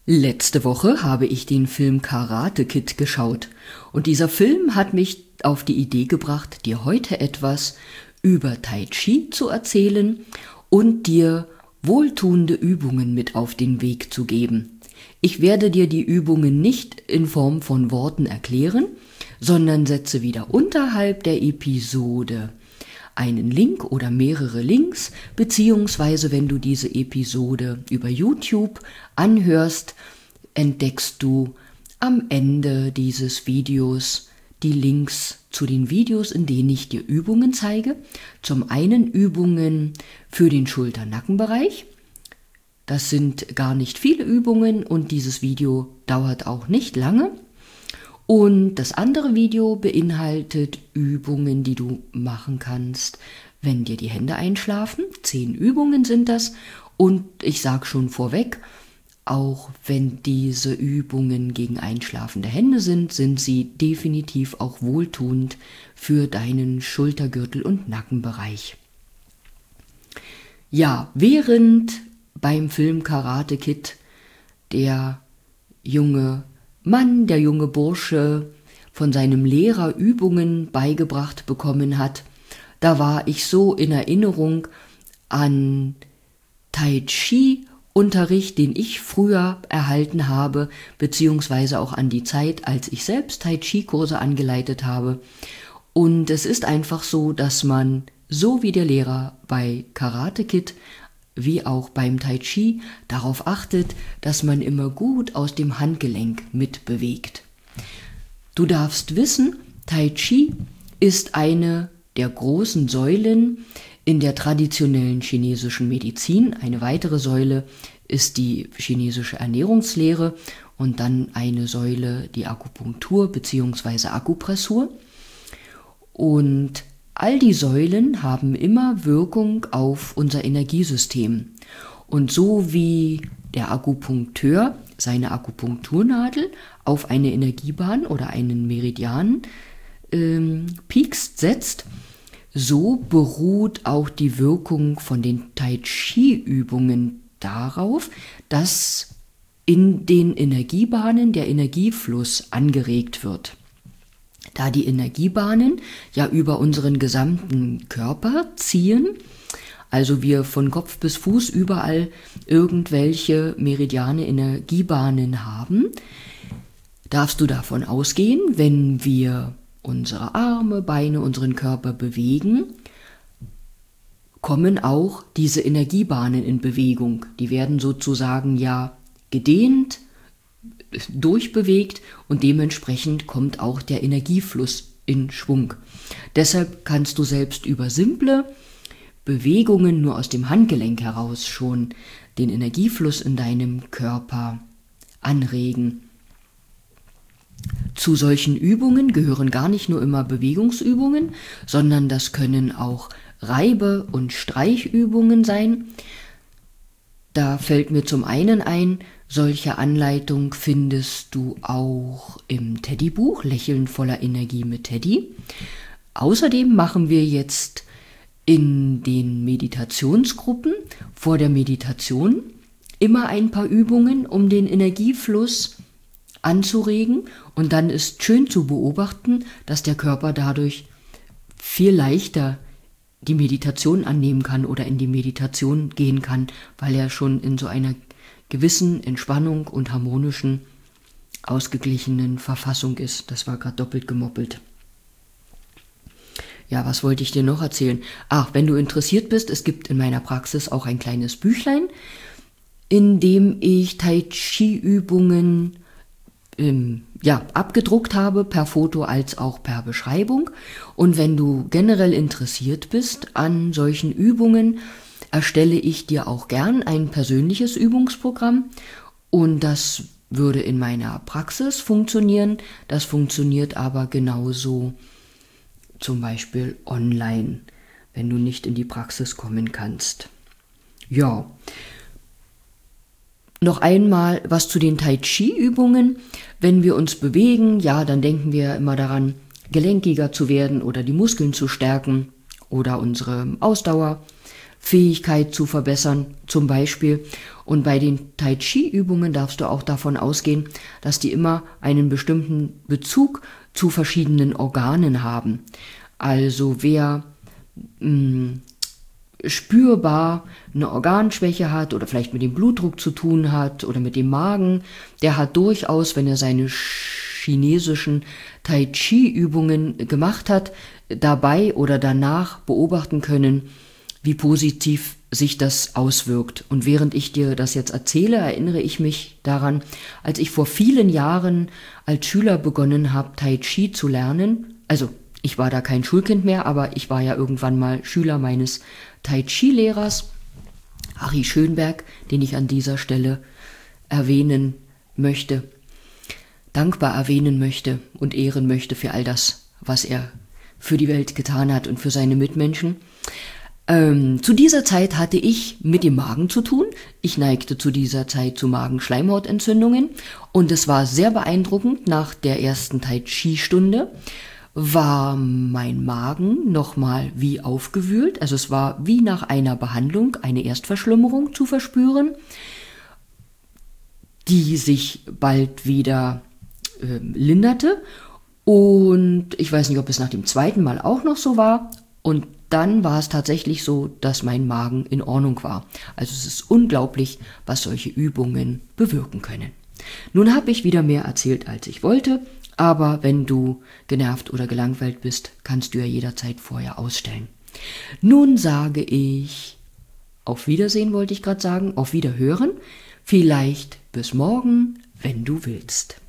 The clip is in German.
Letzte Woche habe ich den Film Karate Kid geschaut und dieser Film hat mich auf die Idee gebracht, dir heute etwas über Tai Chi zu erzählen und dir wohltuende Übungen mit auf den Weg zu geben. Ich werde dir die Übungen nicht in Form von Worten erklären, sondern setze wieder unterhalb der Episode einen Link oder mehrere Links, beziehungsweise wenn du diese Episode über YouTube anhörst, entdeckst du am Ende dieses Videos die Links zu den Videos, in denen ich dir Übungen zeige. Zum einen Übungen für den Schulter-Nackenbereich. Das sind gar nicht viele Übungen und dieses Video dauert auch nicht lange. Und das andere Video beinhaltet Übungen, die du machen kannst, wenn dir die Hände einschlafen. 10 Übungen sind das. Und ich sage schon vorweg, auch wenn diese Übungen gegen einschlafende Hände sind, sind sie definitiv auch wohltuend für deinen Schultergürtel- und Nackenbereich. Ja, während beim Film Karate Kid der junge Mann, der junge Bursche, von seinem Lehrer Übungen beigebracht bekommen hat, da war ich so in Erinnerung an Tai Chi-Unterricht, den ich früher erhalten habe, beziehungsweise auch an die Zeit, als ich selbst Tai Chi-Kurse angeleitet habe. Und es ist einfach so, dass man, so wie der Lehrer bei Karate Kid, wie auch beim Tai Chi, darauf achtet, dass man immer gut aus dem Handgelenk mitbewegt. Du darfst wissen, Tai Chi ist eine der großen Säulen in der traditionellen chinesischen Medizin. Eine weitere Säule ist die chinesische Ernährungslehre und dann eine Säule die Akupunktur bzw. Akupressur. Und all die Säulen haben immer Wirkung auf unser Energiesystem. Und so wie der Akupunkteur seine Akupunkturnadel auf eine Energiebahn oder einen Meridian piekst, setzt, so beruht auch die Wirkung von den Tai Chi-Übungen darauf, dass in den Energiebahnen der Energiefluss angeregt wird. Da die Energiebahnen ja über unseren gesamten Körper ziehen, also wir von Kopf bis Fuß überall irgendwelche Meridiane, Energiebahnen haben, darfst du davon ausgehen, wenn wir unsere Arme, Beine, unseren Körper bewegen, kommen auch diese Energiebahnen in Bewegung. Die werden sozusagen ja gedehnt, durchbewegt und dementsprechend kommt auch der Energiefluss in Schwung. Deshalb kannst du selbst über simple Bewegungen nur aus dem Handgelenk heraus schon den Energiefluss in deinem Körper anregen. Zu solchen Übungen gehören gar nicht nur immer Bewegungsübungen, sondern das können auch Reibe- und Streichübungen sein. Da fällt mir zum einen ein, solche Anleitung findest du auch im Teddy-Buch Lächeln voller Energie mit Teddy. Außerdem machen wir jetzt in den Meditationsgruppen vor der Meditation immer ein paar Übungen, um den Energiefluss anzuregen. Und dann ist schön zu beobachten, dass der Körper dadurch viel leichter die Meditation annehmen kann oder in die Meditation gehen kann, weil er schon in so einer gewissen Entspannung und harmonischen, ausgeglichenen Verfassung ist. Das war gerade doppelt gemoppelt. Ja, was wollte ich dir noch erzählen? Ach, wenn du interessiert bist, es gibt in meiner Praxis auch ein kleines Büchlein, in dem ich Tai Chi-Übungen abgedruckt habe, per Foto als auch per Beschreibung. Und wenn du generell interessiert bist an solchen Übungen, erstelle ich dir auch gern ein persönliches Übungsprogramm und das würde in meiner Praxis funktionieren. Das funktioniert aber genauso zum Beispiel online, wenn du nicht in die Praxis kommen kannst. Ja, noch einmal was zu den Tai Chi-Übungen. Wenn wir uns bewegen, ja, dann denken wir immer daran, gelenkiger zu werden oder die Muskeln zu stärken oder unsere Ausdauer Fähigkeit zu verbessern, zum Beispiel. Und bei den Tai Chi Übungen darfst du auch davon ausgehen, dass die immer einen bestimmten Bezug zu verschiedenen Organen haben. Also wer spürbar eine Organschwäche hat oder vielleicht mit dem Blutdruck zu tun hat oder mit dem Magen, der hat durchaus, wenn er seine chinesischen Tai Chi Übungen gemacht hat, dabei oder danach beobachten können, wie positiv sich das auswirkt. Und während ich dir das jetzt erzähle, erinnere ich mich daran, als ich vor vielen Jahren als Schüler begonnen habe, Tai Chi zu lernen. Also ich war da kein Schulkind mehr, aber ich war ja irgendwann mal Schüler meines Tai Chi-Lehrers, Harry Schönberg, den ich an dieser Stelle dankbar erwähnen möchte und ehren möchte für all das, was er für die Welt getan hat und für seine Mitmenschen. Zu dieser Zeit hatte ich mit dem Magen zu tun. Ich neigte zu dieser Zeit zu Magenschleimhautentzündungen und es war sehr beeindruckend. Nach der ersten Tai Chi Stunde war mein Magen nochmal wie aufgewühlt. Also es war wie nach einer Behandlung eine Erstverschlimmerung zu verspüren, die sich bald wieder linderte. Und ich weiß nicht, ob es nach dem zweiten Mal auch noch so war. Und dann war es tatsächlich so, dass mein Magen in Ordnung war. Also es ist unglaublich, was solche Übungen bewirken können. Nun habe ich wieder mehr erzählt, als ich wollte, aber wenn du genervt oder gelangweilt bist, kannst du ja jederzeit vorher ausstellen. Nun sage ich, auf Wiedersehen wollte ich gerade sagen, auf Wiederhören, vielleicht bis morgen, wenn du willst.